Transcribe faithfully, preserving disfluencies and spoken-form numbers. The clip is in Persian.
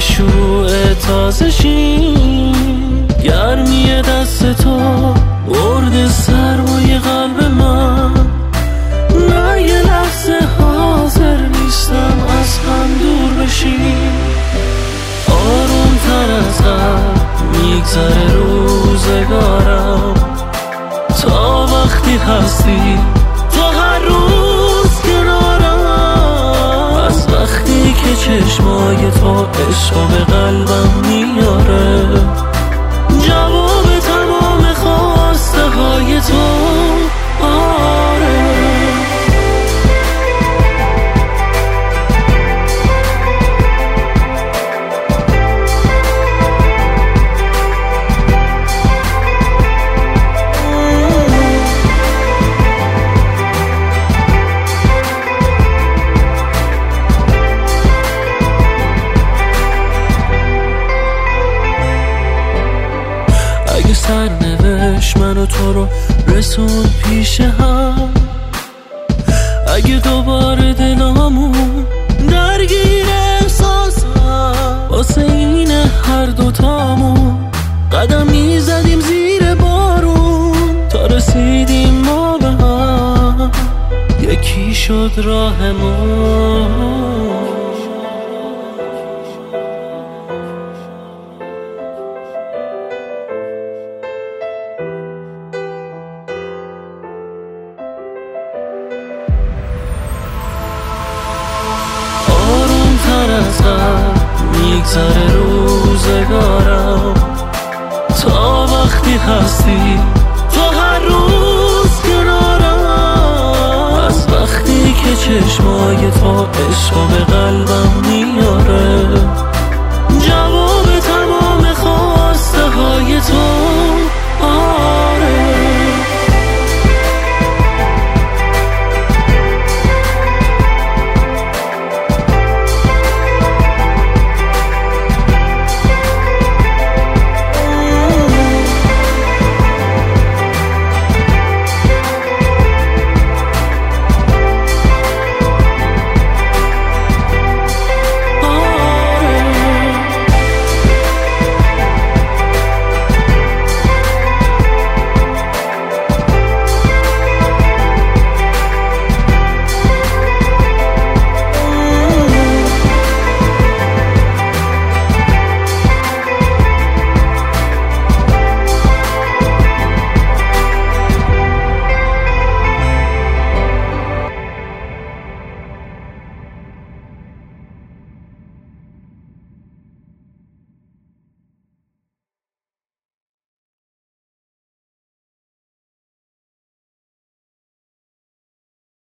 شروع تازشیم، گرمی دست تو برد سرمایه قلب من. نه یه لحظه حاضر نیستم از هم دور بشیم. آروم تر از قبل میگذره روزگارم، تا وقتی هستی تو هر روز کنارم. از وقتی که چشمای تو عشق به قلبم میاره، جواب تمام خواسته های تو آره. اگه سرنوشت منو تو رو رسون پیش هم، اگه دوباره دلامون درگیر احساسم، واسه اینه هر دوتامون قدم میزدیم زیر بارون تا رسیدیم ما به هم، یکی شد راهمون. میگذره روزگارم، تا وقتی هستی تو هر روز کنارم. از وقتی که چشمای تو عشق به قلبم